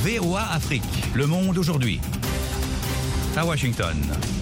VOA Afrique, le monde aujourd'hui. À Washington.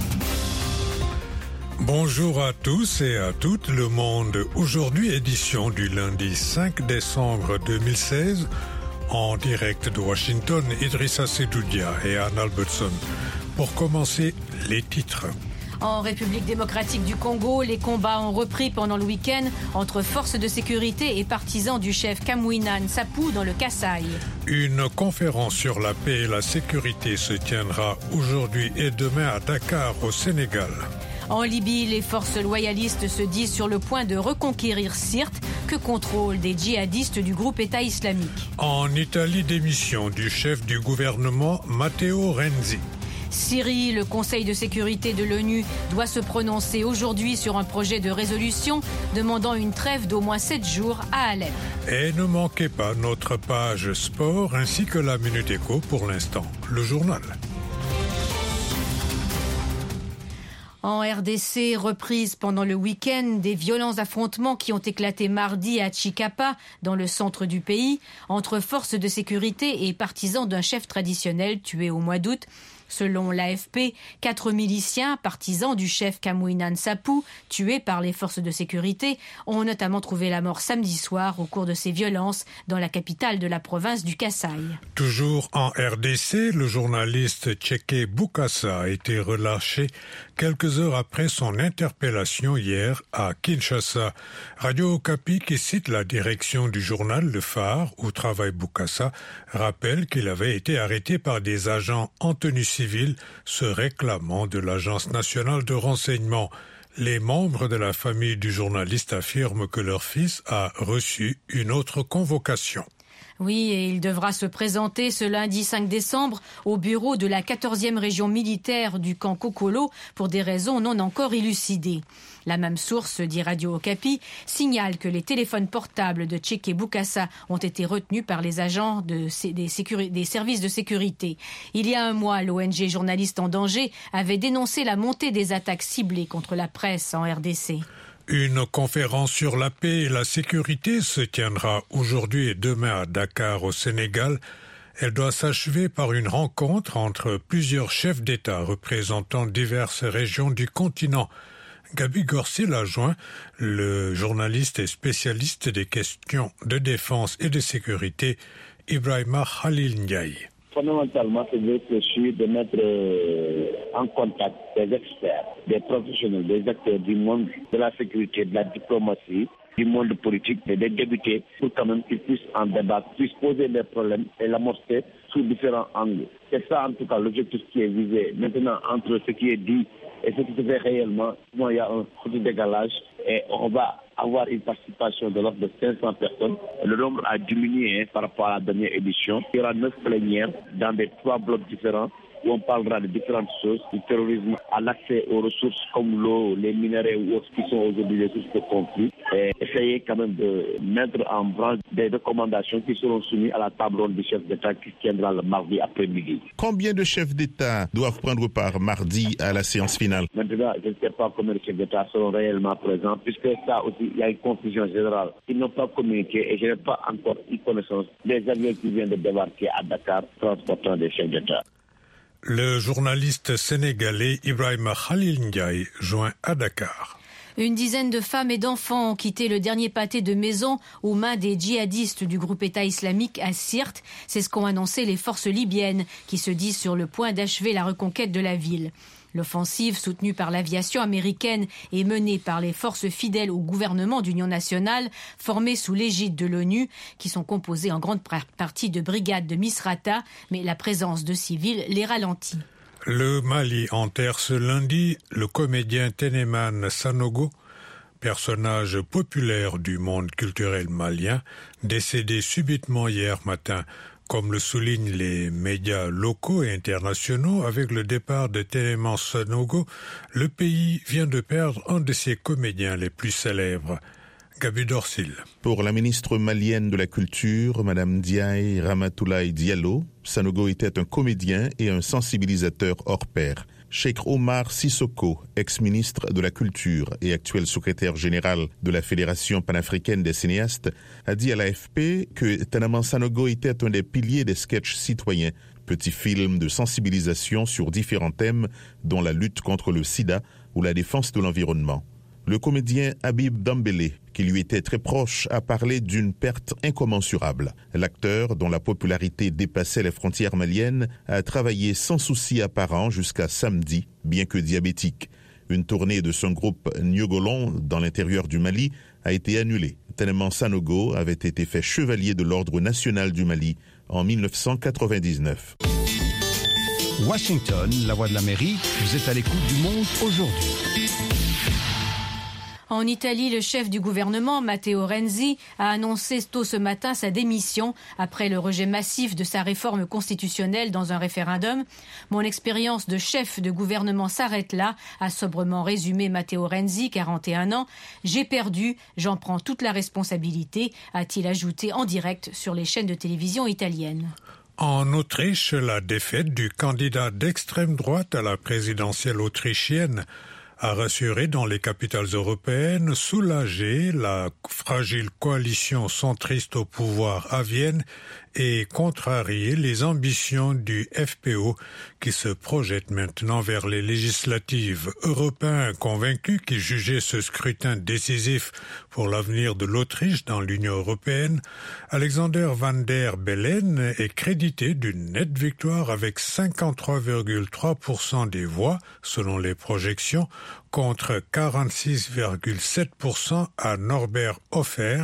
Bonjour à tous et à toutes, le monde aujourd'hui, édition du lundi 5 décembre 2016. En direct de Washington, Idrissa Sedoudia et Anne Albertson. Pour commencer, les titres. En République démocratique du Congo, les combats ont repris pendant le week-end entre forces de sécurité et partisans du chef Kamwina Nsapu dans le Kasaï. Une conférence sur la paix et la sécurité se tiendra aujourd'hui et demain à Dakar, au Sénégal. En Libye, les forces loyalistes se disent sur le point de reconquérir Sirte, que contrôlent des djihadistes du groupe État islamique. En Italie, démission du chef du gouvernement Matteo Renzi. Syrie, le Conseil de sécurité de l'ONU doit se prononcer aujourd'hui sur un projet de résolution demandant une trêve d'au moins 7 jours à Alep. Et ne manquez pas notre page sport ainsi que la Minute Éco pour l'instant, le journal. En RDC, reprise pendant le week-end des violents affrontements qui ont éclaté mardi à Chikapa, dans le centre du pays, entre forces de sécurité et partisans d'un chef traditionnel tué au mois d'août. Selon l'AFP, 4 miliciens, partisans du chef Kamwina Nsapu, tués par les forces de sécurité, ont notamment trouvé la mort samedi soir au cours de ces violences dans la capitale de la province du Kasaï. Toujours en RDC, le journaliste Tchéké Boukassa a été relâché quelques heures après son interpellation hier à Kinshasa. Radio Okapi, qui cite la direction du journal Le Phare, où travaille Boukassa, rappelle qu'il avait été arrêté par des agents en tenue civile se réclamant de l'Agence nationale de renseignement. Les membres de la famille du journaliste affirment que leur fils a reçu une autre convocation. Oui, et il devra se présenter ce lundi 5 décembre au bureau de la 14e région militaire du camp Kokolo pour des raisons non encore élucidées. La même source, dit Radio Okapi, signale que les téléphones portables de Tchéké Boukassa ont été retenus par les agents des services de sécurité. Il y a un mois, l'ONG Journalistes en danger avait dénoncé la montée des attaques ciblées contre la presse en RDC. Une conférence sur la paix et la sécurité se tiendra aujourd'hui et demain à Dakar, au Sénégal. Elle doit s'achever par une rencontre entre plusieurs chefs d'État représentant diverses régions du continent. Gabi Gorsil a joint le journaliste et spécialiste des questions de défense et de sécurité, Ibrahima Khalil Ndiaye. Fondamentalement, c'est de réfléchir, de mettre en contact des experts, des professionnels, des acteurs du monde de la sécurité, de la diplomatie, du monde politique, et des députés, pour quand même qu'ils puissent en débattre, puissent poser les problèmes et l'amorcer sous différents angles. C'est ça, en tout cas, l'objectif qui est visé. Maintenant, entre ce qui est dit et ce qui se fait réellement, il y a un petit décalage et on va avoir une participation de l'ordre de 500 personnes. Le nombre a diminué par rapport à la dernière édition. Il y aura 9 plénières dans des 3 blocs différents où on parlera de différentes choses, du terrorisme à l'accès aux ressources comme l'eau, les minéraux ou autres qui sont aujourd'hui des sources de conflit. Et essayer quand même de mettre en branche des recommandations qui seront soumises à la table ronde du chef d'État qui tiendra le mardi après-midi. Combien de chefs d'État doivent prendre part mardi à la séance finale? Maintenant, je ne sais pas combien de chefs d'État seront réellement présents, puisque ça aussi, il y a une confusion générale. Ils n'ont pas communiqué et je n'ai pas encore eu connaissance des avions qui viennent de débarquer à Dakar transportant des chefs d'État. Le journaliste sénégalais Ibrahima Khalil Ndiaye joint à Dakar. Une dizaine de femmes et d'enfants ont quitté le dernier pâté de maison aux mains des djihadistes du groupe État islamique à Sirte. C'est ce qu'ont annoncé les forces libyennes qui se disent sur le point d'achever la reconquête de la ville. L'offensive, soutenue par l'aviation américaine et menée par les forces fidèles au gouvernement d'union nationale, formées sous l'égide de l'ONU, qui sont composées en grande partie de brigades de Misrata, mais la présence de civils les ralentit. Le Mali enterre ce lundi le comédien Ténémane Sanogo, personnage populaire du monde culturel malien, décédé subitement hier matin. Comme le soulignent les médias locaux et internationaux, avec le départ de Ténémane Sanogo, le pays vient de perdre un de ses comédiens les plus célèbres. Gabi Dorsil. Pour la ministre malienne de la Culture, Madame Diaye Ramatoulaye Diallo, Sanogo était un comédien et un sensibilisateur hors pair. Cheikh Omar Sissoko, ex-ministre de la Culture et actuel secrétaire général de la Fédération panafricaine des cinéastes, a dit à l'AFP que Tanama Sanogo était un des piliers des sketchs citoyens, petits films de sensibilisation sur différents thèmes dont la lutte contre le sida ou la défense de l'environnement. Le comédien Habib Dambélé, qui lui était très proche, a parlé d'une perte incommensurable. L'acteur, dont la popularité dépassait les frontières maliennes, a travaillé sans souci apparent jusqu'à samedi, bien que diabétique. Une tournée de son groupe Nyogolon dans l'intérieur du Mali a été annulée. Tanama Sanogo avait été fait chevalier de l'Ordre national du Mali en 1999. Washington, la voix de l'Amérique, vous êtes à l'écoute du Monde aujourd'hui. En Italie, le chef du gouvernement, Matteo Renzi, a annoncé tôt ce matin sa démission après le rejet massif de sa réforme constitutionnelle dans un référendum. Mon expérience de chef de gouvernement s'arrête là, a sobrement résumé Matteo Renzi, 41 ans. J'ai perdu, j'en prends toute la responsabilité, a-t-il ajouté en direct sur les chaînes de télévision italiennes. En Autriche, la défaite du candidat d'extrême droite à la présidentielle autrichienne a rassuré dans les capitales européennes, soulagé la fragile coalition centriste au pouvoir à Vienne et contrarié les ambitions du FPO qui se projette maintenant vers les législatives. Européens convaincus qui jugeaient ce scrutin décisif pour l'avenir de l'Autriche dans l'Union européenne, Alexander Van der Bellen est crédité d'une nette victoire avec 53,3% des voix selon les projections, contre 46,7% à Norbert Hofer,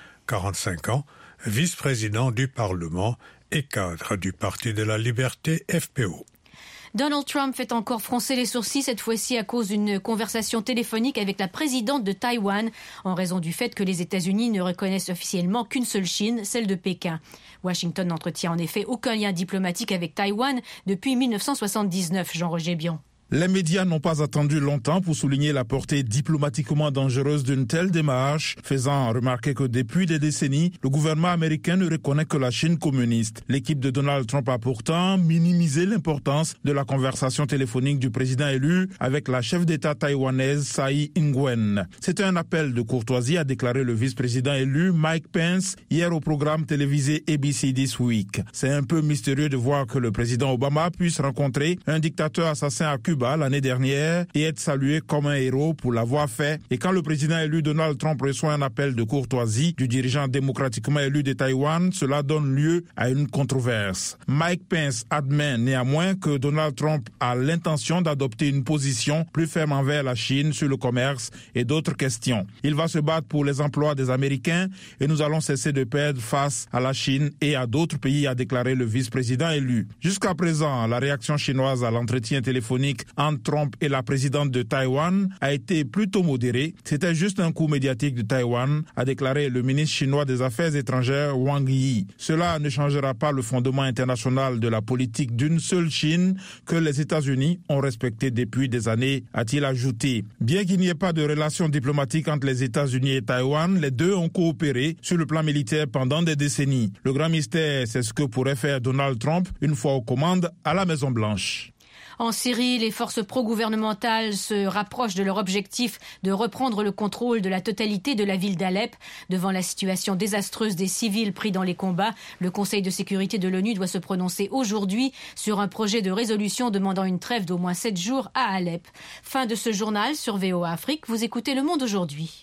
45 ans, vice-président du Parlement et cadre du Parti de la Liberté FPO. Donald Trump fait encore froncer les sourcils, cette fois-ci à cause d'une conversation téléphonique avec la présidente de Taïwan, en raison du fait que les États-Unis ne reconnaissent officiellement qu'une seule Chine, celle de Pékin. Washington n'entretient en effet aucun lien diplomatique avec Taïwan depuis 1979, Jean-Roger Bion. Les médias n'ont pas attendu longtemps pour souligner la portée diplomatiquement dangereuse d'une telle démarche, faisant remarquer que depuis des décennies, le gouvernement américain ne reconnaît que la Chine communiste. L'équipe de Donald Trump a pourtant minimisé l'importance de la conversation téléphonique du président élu avec la chef d'État taïwanaise Tsai Ing-wen. C'était un appel de courtoisie, a déclaré le vice-président élu Mike Pence hier au programme télévisé ABC This Week. C'est un peu mystérieux de voir que le président Obama puisse rencontrer un dictateur assassin à Cuba l'année dernière et être salué comme un héros pour l'avoir fait. Et quand le président élu Donald Trump reçoit un appel de courtoisie du dirigeant démocratiquement élu de Taïwan, cela donne lieu à une controverse. Mike Pence admet néanmoins que Donald Trump a l'intention d'adopter une position plus ferme envers la Chine sur le commerce et d'autres questions. Il va se battre pour les emplois des Américains et nous allons cesser de perdre face à la Chine et à d'autres pays, a déclaré le vice-président élu. Jusqu'à présent, la réaction chinoise à l'entretien téléphonique entre Trump et la présidente de Taïwan a été plutôt modérée. C'était juste un coup médiatique de Taïwan, a déclaré le ministre chinois des Affaires étrangères Wang Yi. Cela ne changera pas le fondement international de la politique d'une seule Chine que les États-Unis ont respecté depuis des années, a-t-il ajouté. Bien qu'il n'y ait pas de relations diplomatiques entre les États-Unis et Taïwan, les deux ont coopéré sur le plan militaire pendant des décennies. Le grand mystère, c'est ce que pourrait faire Donald Trump une fois aux commandes à la Maison-Blanche. En Syrie, les forces pro-gouvernementales se rapprochent de leur objectif de reprendre le contrôle de la totalité de la ville d'Alep. Devant la situation désastreuse des civils pris dans les combats, le Conseil de sécurité de l'ONU doit se prononcer aujourd'hui sur un projet de résolution demandant une trêve d'au moins 7 jours à Alep. Fin de ce journal sur VOA Afrique. Vous écoutez Le Monde aujourd'hui.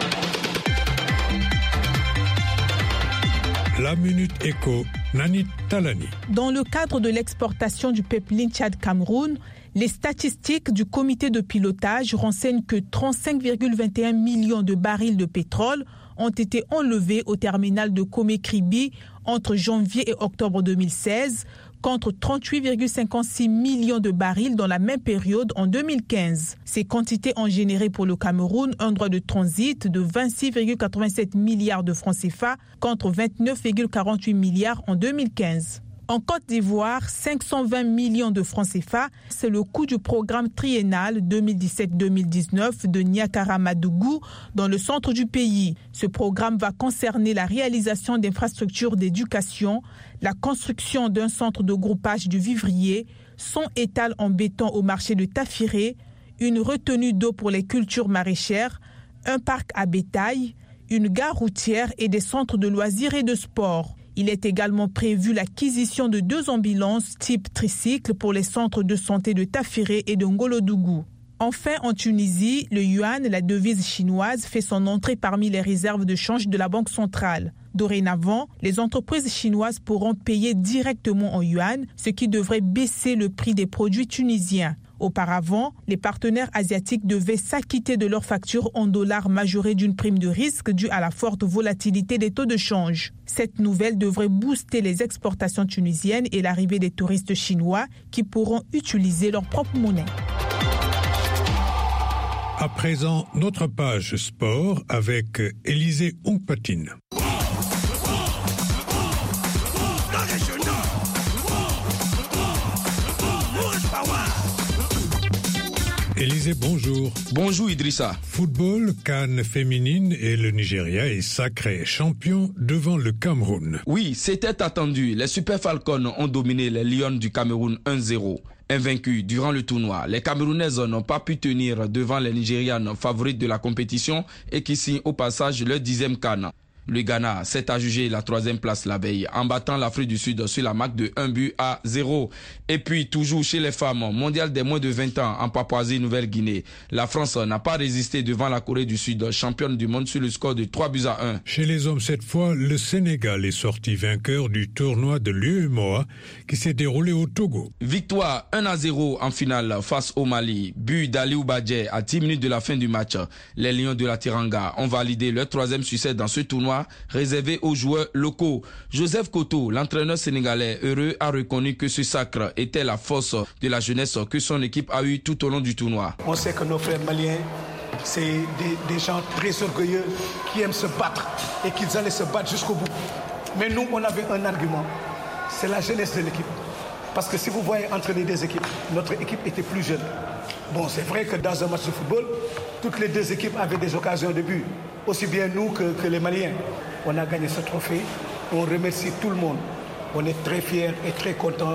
La Minute Éco, Nani Talani. Dans le cadre de l'exportation du pipeline Tchad-Cameroun, les statistiques du comité de pilotage renseignent que 35,21 millions de barils de pétrole ont été enlevés au terminal de Komé-Kribi entre janvier et octobre 2016, contre 38,56 millions de barils dans la même période en 2015. Ces quantités ont généré pour le Cameroun un droit de transit de 26,87 milliards de francs CFA contre 29,48 milliards en 2015. En Côte d'Ivoire, 520 millions de francs CFA, c'est le coût du programme triennal 2017-2019 de Niakara-Madougou dans le centre du pays. Ce programme va concerner la réalisation d'infrastructures d'éducation, la construction d'un centre de groupage du vivrier, son étal en béton au marché de Tafiré, une retenue d'eau pour les cultures maraîchères, un parc à bétail, une gare routière et des centres de loisirs et de sport. Il est également prévu l'acquisition de 2 ambulances type tricycle pour les centres de santé de Tafiré et de Ngolodougou. Enfin, en Tunisie, le yuan, la devise chinoise, fait son entrée parmi les réserves de change de la Banque centrale. Dorénavant, les entreprises chinoises pourront payer directement en yuan, ce qui devrait baisser le prix des produits tunisiens. Auparavant, les partenaires asiatiques devaient s'acquitter de leurs factures en dollars majorés d'une prime de risque due à la forte volatilité des taux de change. Cette nouvelle devrait booster les exportations tunisiennes et l'arrivée des touristes chinois qui pourront utiliser leur propre monnaie. À présent, notre page sport avec Élisée Onkpatine. Élisée, bonjour. Bonjour Idrissa. Football, CAN féminine et le Nigeria est sacré champion devant le Cameroun. Oui, c'était attendu. Les Super Falcons ont dominé les Lions du Cameroun 1-0. Invaincus durant le tournoi, les Camerounaises n'ont pas pu tenir devant les Nigérianes favorites de la compétition et qui signent au passage leur 10e CAN. Le Ghana s'est adjugé la 3e place la veille en battant l'Afrique du Sud sur la marque de 1-0. Et puis, toujours chez les femmes, mondial des moins de 20 ans en Papouasie-Nouvelle-Guinée. La France n'a pas résisté devant la Corée du Sud, championne du monde sur le score de 3-1. Chez les hommes, cette fois, le Sénégal est sorti vainqueur du tournoi de l'UEMOA qui s'est déroulé au Togo. Victoire 1-0 en finale face au Mali. But d'Aliou Badje à 10 minutes de la fin du match. Les Lions de la Teranga ont validé leur 3e succès dans ce tournoi réservé aux joueurs locaux. Joseph Koto, l'entraîneur sénégalais heureux, a reconnu que ce sacre était la force de la jeunesse que son équipe a eue tout au long du tournoi. On sait que nos frères maliens, c'est des gens très orgueilleux qui aiment se battre et qu'ils allaient se battre jusqu'au bout. Mais nous, on avait un argument, c'est la jeunesse de l'équipe. Parce que si vous voyez entre les deux équipes, notre équipe était plus jeune. Bon, c'est vrai que dans un match de football, toutes les deux équipes avaient des occasions de but. Aussi bien nous que les Maliens. On a gagné ce trophée. On remercie tout le monde. On est très fiers et très contents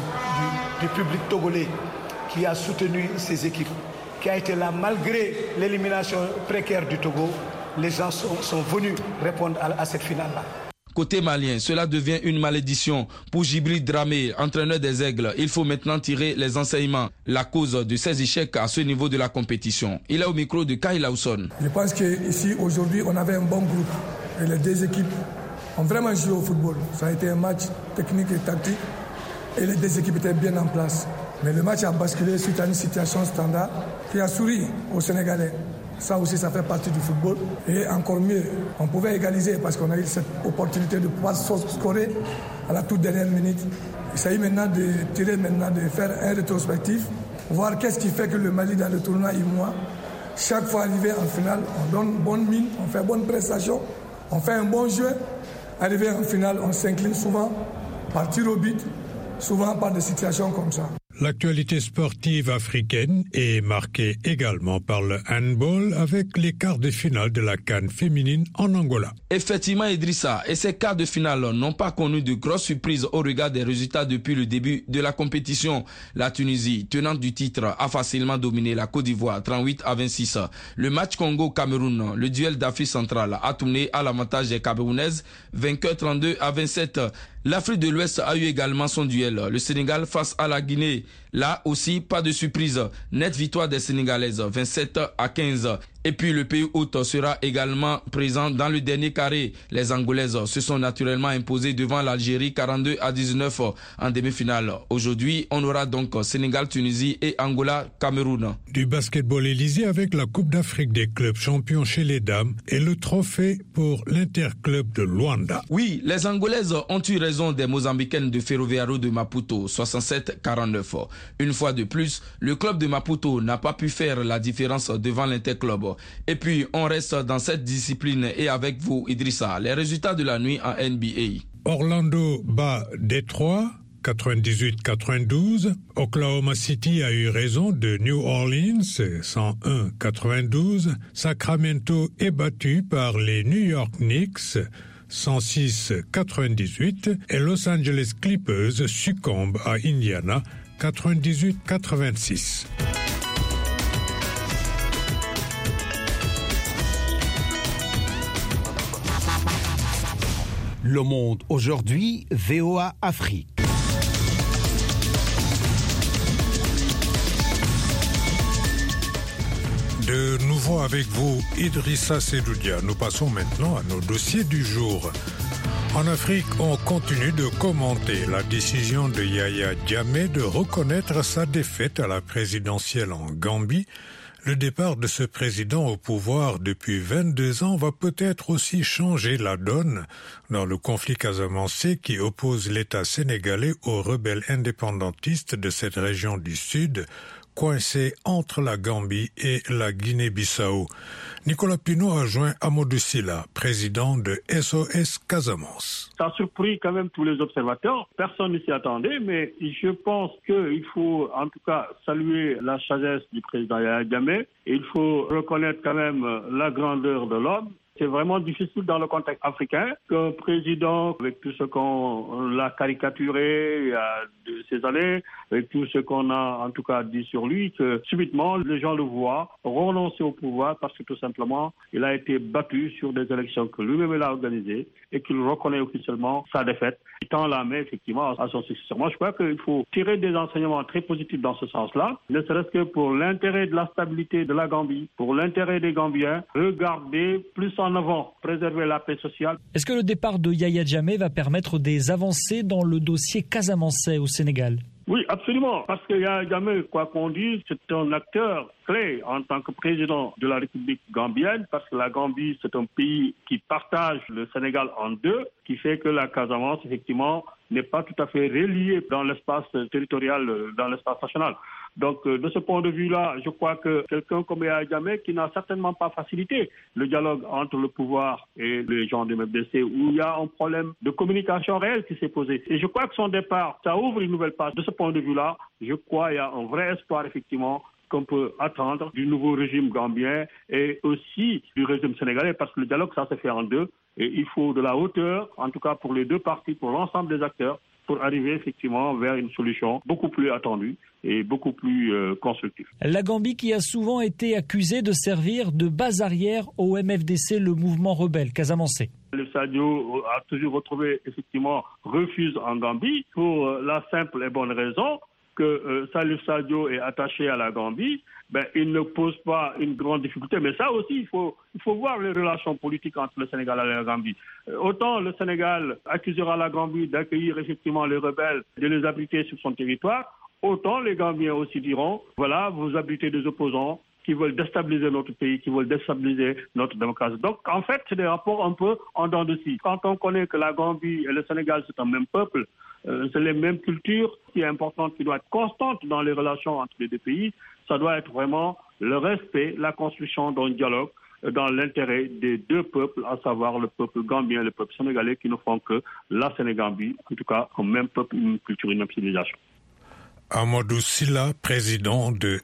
du public togolais qui a soutenu ces équipes, qui a été là malgré l'élimination précaire du Togo. Les gens sont venus répondre à cette finale-là. Côté malien, cela devient une malédiction. Pour Djibril Dramé, entraîneur des Aigles, il faut maintenant tirer les enseignements. La cause de ces échecs à ce niveau de la compétition. Il est au micro de Kyle Lawson. Je pense qu'ici, aujourd'hui, on avait un bon groupe. Et les deux équipes ont vraiment joué au football. Ça a été un match technique et tactique. Et les deux équipes étaient bien en place. Mais le match a basculé suite à une situation standard qui a souri aux Sénégalais. Ça aussi, ça fait partie du football. Et encore mieux, on pouvait égaliser parce qu'on a eu cette opportunité de pouvoir scorer à la toute dernière minute. Il s'agit maintenant de faire un rétrospectif, voir qu'est-ce qui fait que le Mali dans le tournoi IMOA, chaque fois arrivé en finale, on donne bonne mine, on fait bonne prestation, on fait un bon jeu. Arrivé en finale, on s'incline souvent par tir au but, souvent par des situations comme ça. L'actualité sportive africaine est marquée également par le handball avec les quarts de finale de la CAN féminine en Angola. Effectivement, Idrissa, et ces quarts de finale n'ont pas connu de grosses surprises au regard des résultats depuis le début de la compétition. La Tunisie, tenante du titre, a facilement dominé la Côte d'Ivoire 38-26. Le match Congo-Cameroun, le duel d'Afrique centrale, a tourné à l'avantage des Camerounaises, vainqueur 32-27. L'Afrique de l'Ouest a eu également son duel. Le Sénégal face à la Guinée. Là aussi, pas de surprise. Nette victoire des Sénégalaises, 27-15. Et puis le pays hôte sera également présent dans le dernier carré. Les Angolaises se sont naturellement imposées devant l'Algérie 42-19 en demi-finale. Aujourd'hui, on aura donc Sénégal-Tunisie et Angola-Cameroun. Du basketball Élysée avec la Coupe d'Afrique des clubs champions chez les dames et le trophée pour l'Interclub de Luanda. Oui, les Angolaises ont eu raison des Mozambicaines de Ferroviario de Maputo, 67-49. Une fois de plus, le club de Maputo n'a pas pu faire la différence devant l'Interclub. sport. Et puis, on reste dans cette discipline et avec vous, Idrissa, les résultats de la nuit en NBA. Orlando bat Détroit 98-92. Oklahoma City a eu raison de New Orleans 101-92. Sacramento est battu par les New York Knicks 106-98 et Los Angeles Clippers succombe à Indiana 98-86. Le Monde aujourd'hui, VOA Afrique. De nouveau avec vous, Idrissa Sedoudia. Nous passons maintenant à nos dossiers du jour. En Afrique, on continue de commenter la décision de Yahya Jammeh de reconnaître sa défaite à la présidentielle en Gambie. Le départ de ce président au pouvoir depuis 22 ans va peut-être aussi changer la donne dans le conflit casamançais qui oppose l'État sénégalais aux rebelles indépendantistes de cette région du Sud, coincé entre la Gambie et la Guinée-Bissau. Nicolas Pinault a joint Amadou Sylla, président de SOS Casamance. Ça a surpris quand même tous les observateurs. Personne ne s'y attendait, mais je pense qu'il faut en tout cas saluer la sagesse du président Yahya Jammeh. Il faut reconnaître quand même la grandeur de l'homme. C'est vraiment difficile dans le contexte africain qu'un président, avec tout ce qu'on l'a caricaturé il y a de ces années, avec tout ce qu'on a en tout cas dit sur lui, que subitement les gens le voient renoncer au pouvoir parce que tout simplement il a été battu sur des élections que lui-même a organisées et qu'il reconnaît officiellement sa défaite. Il tend la main effectivement à son successeur. Moi je crois qu'il faut tirer des enseignements très positifs dans ce sens-là, ne serait-ce que pour l'intérêt de la stabilité de la Gambie, pour l'intérêt des Gambiens, regarder plus en avant, préserver la paix sociale. Est-ce que le départ de Yahya Jammeh va permettre des avancées dans le dossier casamançais au Sénégal ? Oui, absolument. Parce que Yahya Jammeh, quoi qu'on dise, c'est un acteur clé en tant que président de la République gambienne, parce que la Gambie, c'est un pays qui partage le Sénégal en deux, qui fait que la Casamance, effectivement, n'est pas tout à fait reliée dans l'espace territorial, dans l'espace national. Donc, de ce point de vue-là, je crois que quelqu'un comme Yahya Jammeh, qui n'a certainement pas facilité le dialogue entre le pouvoir et les gens du MFDC, où il y a un problème de communication réelle qui s'est posé. Et je crois que son départ, ça ouvre une nouvelle page. De ce point de vue-là, je crois qu'il y a un vrai espoir, effectivement, qu'on peut attendre du nouveau régime gambien et aussi du régime sénégalais, parce que le dialogue, ça se fait en deux. Et il faut de la hauteur, en tout cas pour les deux parties, pour l'ensemble des acteurs, pour arriver effectivement vers une solution beaucoup plus attendue et beaucoup plus constructive. La Gambie qui a souvent été accusée de servir de base arrière au MFDC, le mouvement rebelle casamançais. Salif Sadio a toujours retrouvé effectivement refuge en Gambie pour la simple et bonne raison que Salif Sadio est attaché à la Gambie. Il ne pose pas une grande difficulté. Mais ça aussi, il faut voir les relations politiques entre le Sénégal et la Gambie. Autant le Sénégal accusera la Gambie d'accueillir effectivement les rebelles, de les abriter sur son territoire, autant les Gambiens aussi diront, voilà, vous abritez des opposants qui veulent déstabiliser notre pays, qui veulent déstabiliser notre démocratie. Donc, en fait, c'est des rapports un peu en dents de scie. Quand on connaît que la Gambie et le Sénégal, c'est un même peuple, c'est les mêmes cultures qui est importante, qui doit être constante dans les relations entre les deux pays, ça doit être vraiment le respect, la construction d'un dialogue dans l'intérêt des deux peuples, à savoir le peuple gambien et le peuple sénégalais, qui ne font que la Sénégambie, en tout cas, un même peuple, une culture, une même civilisation. Amadou Sylla, président de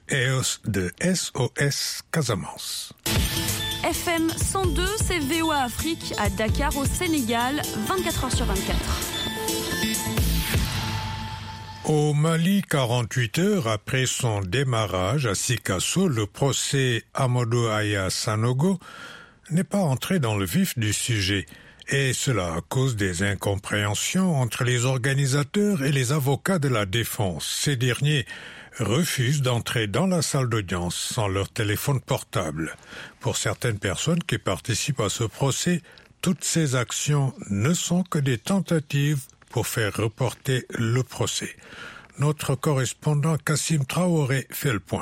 SOS Casamance. FM 102, c'est VOA Afrique à Dakar au Sénégal, 24h sur 24. Au Mali, 48 heures après son démarrage à Sikasso, le procès Amadou Aya Sanogo n'est pas entré dans le vif du sujet. Et cela à cause des incompréhensions entre les organisateurs et les avocats de la défense. Ces derniers refusent d'entrer dans la salle d'audience sans leur téléphone portable. Pour certaines personnes qui participent à ce procès, toutes ces actions ne sont que des tentatives pour faire reporter le procès. Notre correspondant Kassim Traoré fait le point.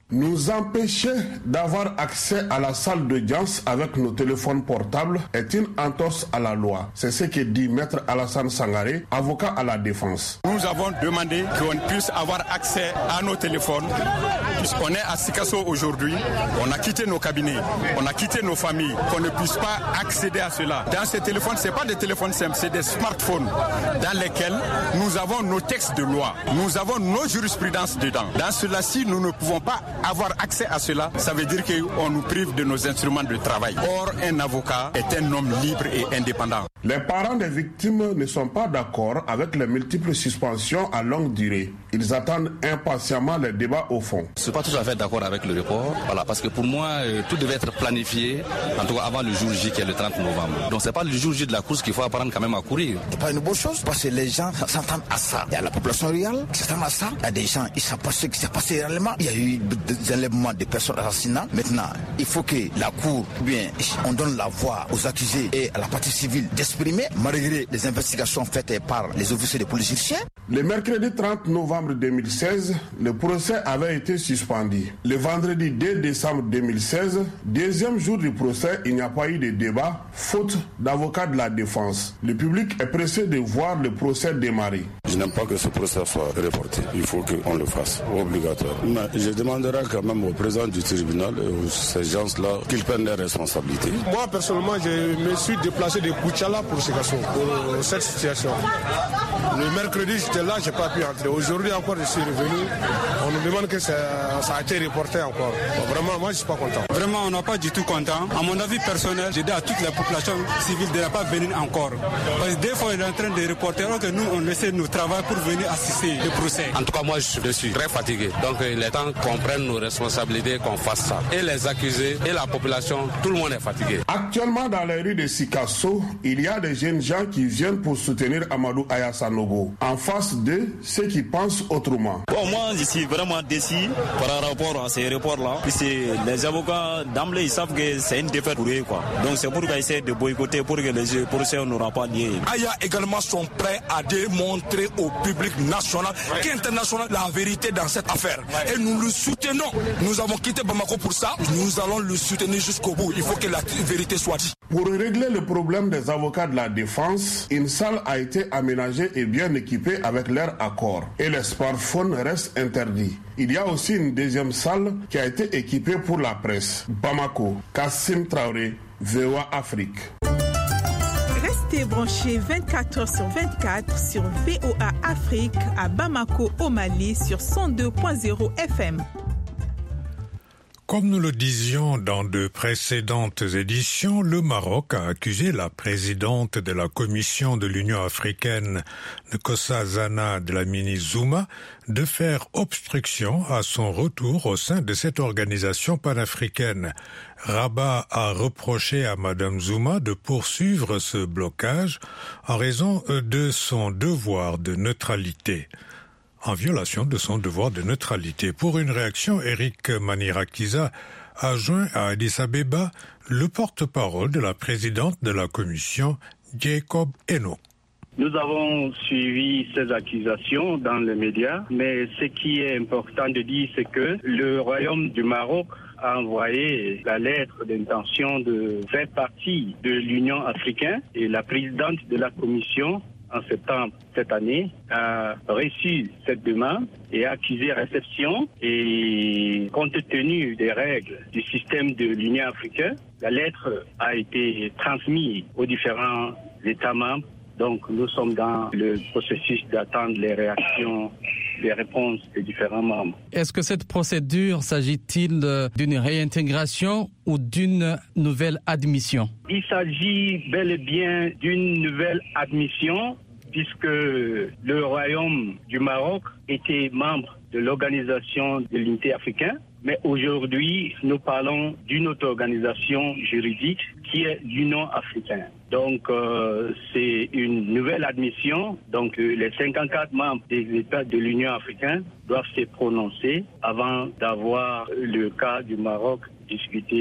Nous empêcher d'avoir accès à la salle d'audience avec nos téléphones portables est une entorse à la loi. C'est ce que dit Maître Alassane Sangaré, avocat à la défense. Nous avons demandé qu'on puisse avoir accès à nos téléphones. Puisqu'on est à Sikasso aujourd'hui, on a quitté nos cabinets, on a quitté nos familles, qu'on ne puisse pas accéder à cela. Dans ces téléphones, ce n'est pas des téléphones simples, c'est des smartphones dans lesquels nous avons nos textes de loi, nous avons nos jurisprudences dedans. Dans cela-ci, nous ne pouvons pas avoir accès à cela. Ça veut dire qu'on nous prive de nos instruments de travail. Or, un avocat est un homme libre et indépendant. Les parents des victimes ne sont pas d'accord avec les multiples suspensions à longue durée. Ils attendent impatiemment les débats au fond. Je ne suis pas tout à fait d'accord avec le report, parce que pour moi, tout devait être planifié, en tout cas avant le jour J qui est le 30 novembre. Donc c'est pas le jour J de la course qu'il faut apprendre quand même à courir. C'est pas une bonne chose, parce que les gens s'entendent à ça. Il y a la population rurale qui s'attend à ça. Il y a des gens, ils savent pas ce qui s'est passé réellement. Il y a eu des enlèvements de personnes assassinées. Maintenant, il faut que la cour, on donne la voix aux accusés et à la partie civile d'exprimer, malgré les investigations faites par les officiers de police judiciaire. Le mercredi 30 novembre 2016, le procès avait été suspendu. Le vendredi 2 décembre 2016, deuxième jour du procès, il n'y a pas eu de débat, faute d'avocats de la défense. Le public est pressé de voir le procès démarrer. Je n'aime pas que ce procès soit reporté. Il faut qu'on le fasse, obligatoire. Mais je demanderai quand même au président du tribunal et à ces gens-là qu'ils prennent leurs responsabilités. Moi, personnellement, je me suis déplacé de Koutchala pour cette situation. Le mercredi, j'étais là, je n'ai pas pu entrer. Aujourd'hui encore, je suis revenu. On nous demande que ça a été reporté encore. Bon, vraiment, moi, je ne suis pas content. Vraiment, on n'est pas du tout content. À mon avis personnel, j'ai dit à toute la population civile de ne pas venir encore. Parce que des fois, il est en train de reporter, alors que nous, on essaie de nous travailler pour venir assister le procès. En tout cas, moi, je suis très fatigué. Donc, il est temps qu'on prenne nos responsabilités, qu'on fasse ça. Et les accusés, et la population, tout le monde est fatigué. Actuellement, dans les rues de Sikasso, il y a des jeunes gens qui viennent pour soutenir Amadou Aya Sanogo. En face d'eux, ceux qui pensent autrement. Bon, moi, je suis vraiment déçu par rapport à ces reports-là. Puisque les avocats, d'emblée, ils savent que c'est une défaite pour eux, quoi. Donc, c'est pour qu'ils essaient de boycotter pour que les procès n'auront pas lieu. Aya également sont prêts à démontrer au public national qu'international la vérité dans cette affaire. Et nous le soutenons. Nous avons quitté Bamako pour ça. Nous allons le soutenir jusqu'au bout. Il faut que la vérité soit dite. Pour régler le problème des avocats de la défense, une salle a été aménagée et bien équipée avec leur accord. Et les smartphones restent interdits. Il y a aussi une deuxième salle qui a été équipée pour la presse. Bamako, Kassim Traoré, VOA Afrique. Restez branchés 24h/24 sur VOA Afrique à Bamako au Mali sur 102.0 FM. Comme nous le disions dans de précédentes éditions, le Maroc a accusé la présidente de la Commission de l'Union africaine, Nkosazana Dlamini Zuma, de faire obstruction à son retour au sein de cette organisation panafricaine. Rabat a reproché à Madame Zuma de poursuivre ce blocage en raison de son devoir de neutralité. En violation de son devoir de neutralité. Pour une réaction, Eric Manirakiza a joint à Addis Abeba le porte-parole de la présidente de la commission, Jacob Eno. Nous avons suivi ces accusations dans les médias, mais ce qui est important de dire, c'est que le Royaume du Maroc a envoyé la lettre d'intention de faire partie de l'Union africaine et la présidente de la commission en septembre cette année, a reçu cette demande et a accusé réception. Et compte tenu des règles du système de l'Union africaine, la lettre a été transmise aux différents États membres. Donc nous sommes dans le processus d'attendre les réactions, les réponses des différents membres. Est-ce que cette procédure, s'agit-il d'une réintégration ou d'une nouvelle admission? Il s'agit bel et bien d'une nouvelle admission, puisque le Royaume du Maroc était membre de l'Organisation de l'Unité africaine. Mais aujourd'hui, nous parlons d'une autre organisation juridique qui est l'Union africaine. Donc, c'est une nouvelle admission. Donc, les 54 membres des États de l'Union africaine doivent se prononcer avant d'avoir le cas du Maroc discuté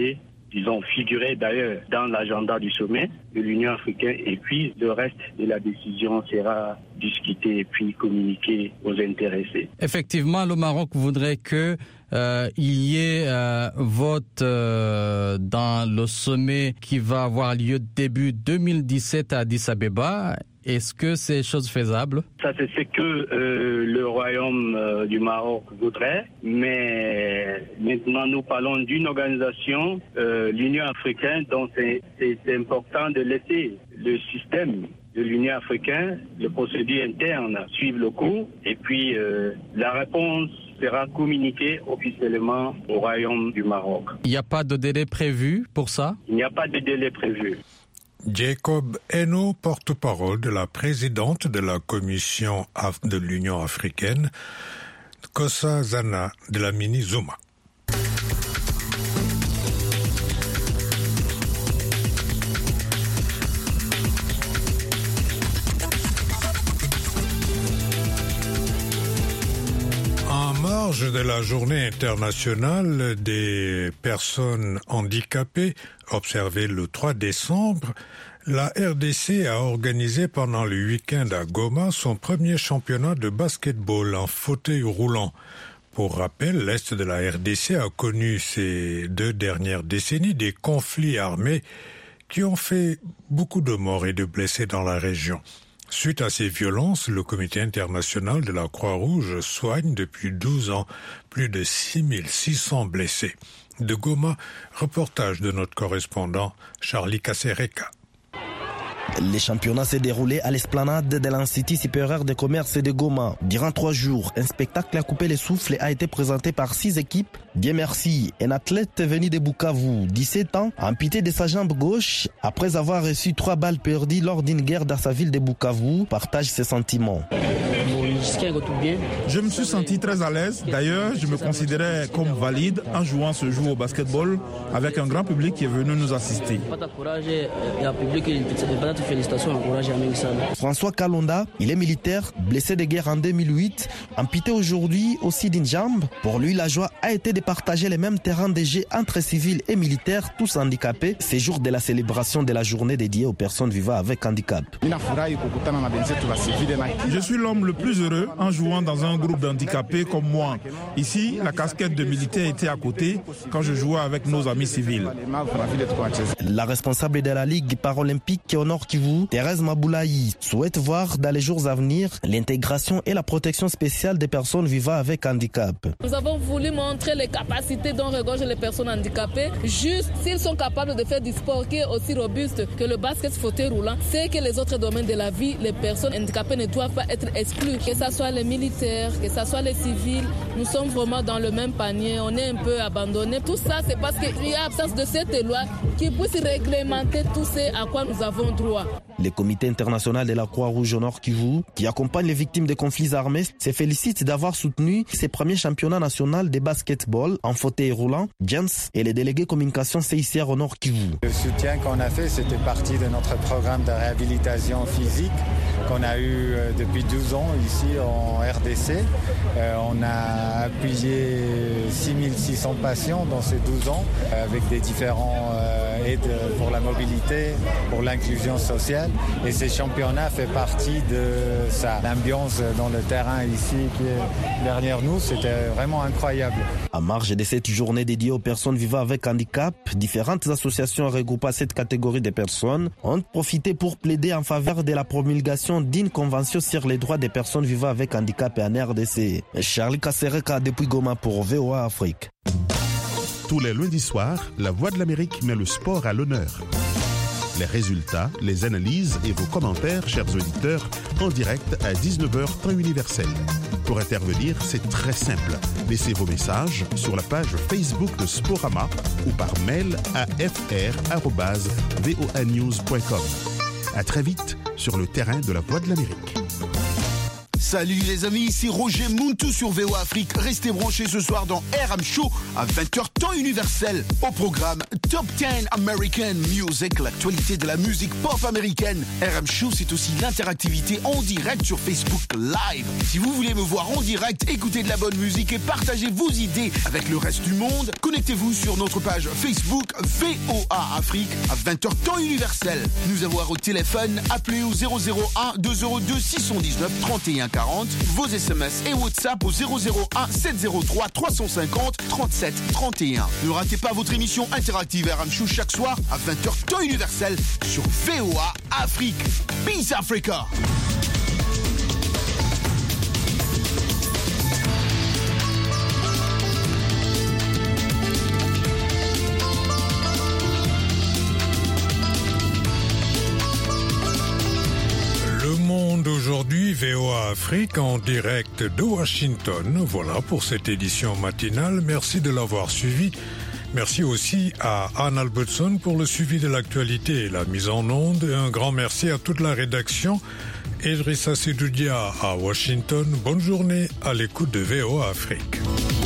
figurer d'ailleurs dans l'agenda du sommet de l'Union africaine. Et puis, le reste de la décision sera discuté et puis communiqué aux intéressés. Effectivement, le Maroc voudrait que il y ait vote dans le sommet qui va avoir lieu début 2017 à Addis Abeba. Est-ce que c'est chose faisable? Ça, c'est ce que le Royaume du Maroc voudrait, mais maintenant nous parlons d'une organisation, l'Union africaine, dont c'est important de laisser le système de l'Union africaine, les procédures internes suivent le cours, et puis la réponse sera communiquée officiellement au Royaume du Maroc. Il n'y a pas de délai prévu pour ça? Il n'y a pas de délai prévu. Jacob Eno, porte-parole de la présidente de la Commission de l'Union africaine, Nkosazana Dlamini Zuma. En marge de la journée internationale des personnes handicapées, observée le 3 décembre, la RDC a organisé pendant le week-end à Goma son premier championnat de basketball en fauteuil roulant. Pour rappel, l'Est de la RDC a connu ces 2 dernières décennies des conflits armés qui ont fait beaucoup de morts et de blessés dans la région. Suite à ces violences, le Comité international de la Croix-Rouge soigne depuis 12 ans plus de 6600 blessés. De Goma, reportage de notre correspondant Charlie Kasereka. Les championnats s'est déroulé à l'esplanade de l'Institut supérieur de commerce de Goma. Durant 3 jours, un spectacle a coupé les souffles a été présenté par 6 équipes. Dieu merci, un athlète venu de Bukavu, 17 ans, amputé de sa jambe gauche, après avoir reçu 3 balles perdues lors d'une guerre dans sa ville de Bukavu, partage ses sentiments. Je me suis senti très à l'aise. D'ailleurs, je me considérais comme valide en jouant ce jour au basketball avec un grand public qui est venu nous assister. François Kalonda, il est militaire, blessé de guerre en 2008, amputé aujourd'hui aussi d'une jambe. Pour lui, la joie a été de partager les mêmes terrains de jeu entre civils et militaires, tous handicapés, ces jours de la célébration de la journée dédiée aux personnes vivant avec handicap. Je suis l'homme le plus heureux en jouant dans un groupe d'handicapés comme moi. Ici, la casquette de militaire était à côté quand je jouais avec nos amis civils. La responsable de la Ligue paralympique au Nord Kivu, Thérèse Maboulaï, souhaite voir dans les jours à venir l'intégration et la protection spéciale des personnes vivant avec handicap. Nous avons voulu montrer les capacités dont regorgent les personnes handicapées. Juste s'ils sont capables de faire du sport qui est aussi robuste que le basket fauteuil roulant, c'est que les autres domaines de la vie, les personnes handicapées ne doivent pas être exclues. Que ce soit les militaires, que ce soit les civils, nous sommes vraiment dans le même panier, on est un peu abandonnés. Tout ça, c'est parce qu'il y a absence de cette loi qui puisse réglementer tout ce à quoi nous avons droit. Le comité international de la Croix-Rouge au Nord Kivu, qui accompagne les victimes des conflits armés, se félicite d'avoir soutenu ses premiers championnats nationaux de basketball en fauteuil roulant, Jens et les délégués communication CICR au Nord Kivu. Le soutien qu'on a fait, c'était partie de notre programme de réhabilitation physique qu'on a eu depuis 12 ans ici en RDC. On a appuyé 6600 patients dans ces 12 ans avec des différents aides pour la mobilité, pour l'inclusion sociale. Et ces championnats fait partie de ça. L'ambiance dans le terrain ici qui est derrière nous, c'était vraiment incroyable. À marge de cette journée dédiée aux personnes vivant avec handicap, différentes associations regroupant cette catégorie de personnes ont profité pour plaider en faveur de la promulgation d'une convention sur les droits des personnes vivant avec handicap en RDC. Charlie Kasereka depuis Goma pour VOA Afrique. Tous les lundis soirs, La Voix de l'Amérique met le sport à l'honneur. Les résultats, les analyses et vos commentaires, chers auditeurs, en direct à 19h temps universel. Pour intervenir, c'est très simple. Laissez vos messages sur la page Facebook de Sporama ou par mail à fr@voanews.com. À très vite sur le terrain de La Voix de l'Amérique. Salut les amis, c'est Roger Muntu sur VOA Afrique. Restez branchés ce soir dans RM Show à 20h temps universel. Au programme Top 10 American Music, l'actualité de la musique pop américaine. RM Show, c'est aussi l'interactivité en direct sur Facebook Live. Si vous voulez me voir en direct, écouter de la bonne musique et partager vos idées avec le reste du monde, connectez-vous sur notre page Facebook VOA Afrique à 20h temps universel. Nous avoir au téléphone, appelez au 001 202 619 31 40, vos SMS et WhatsApp au 001 703 350 37 31. Ne ratez pas votre émission interactive RM Show chaque soir à 20h temps universel sur VOA Afrique. Peace Africa. Aujourd'hui, VOA Afrique en direct de Washington. Voilà pour cette édition matinale. Merci de l'avoir suivi. Merci aussi à Anne Albertson pour le suivi de l'actualité et la mise en onde. Et un grand merci à toute la rédaction. Idrissa Sidoudia à Washington. Bonne journée à l'écoute de VOA Afrique.